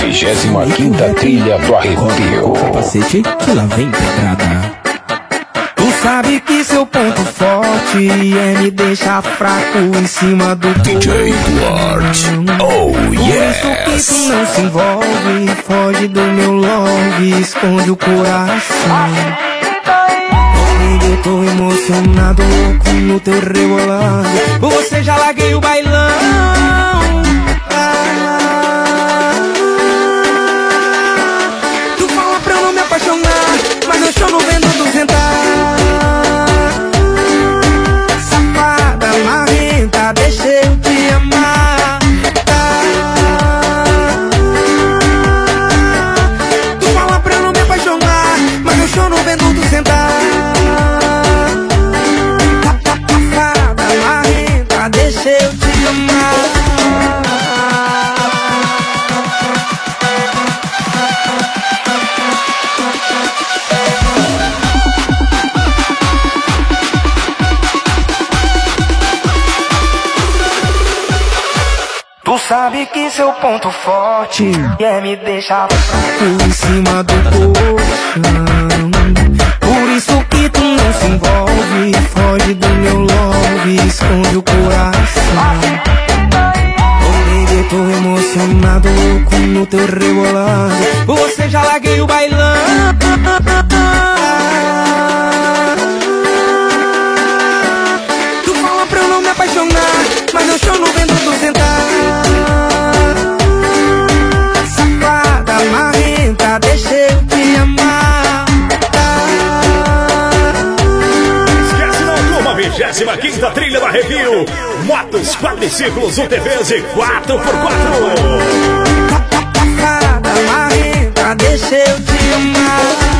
25ª trilha do arrepio. Capacete que lá vem pedrada. Tu sabe que seu ponto forte é me deixar fraco em cima do DJ Duarte, oh yes. Por isso que tu não se envolve, foge do meu love, esconde o coração. Eu tô emocionado, louco no teu rebolado. Por você já larguei o bailão. Tu fala pra eu não me apaixonar, mas eu choro vendo duzentar. Safada, marrenta, deixa eu te amar. Tu fala pra eu não me apaixonar, mas eu choro vendo duzentar. Deixa eu te amar. Tu sabe que seu ponto forte é me deixar fraco em cima do colchão. Por isso que tu não se envolve, foge do meu love, esconde o coração. Oh baby, eu tô emocionado, louco no teu rebolado. Por você já larguei o bailão. Tu fala pra eu não me apaixonar, mas eu choro vendo tu sentar. Safada, marrenta, deixa eu te amar. 25ª trilha do arrepio. Motos, quadriciclos, UTVs e 4x4. Safada, marrenta, deixa eu te amar.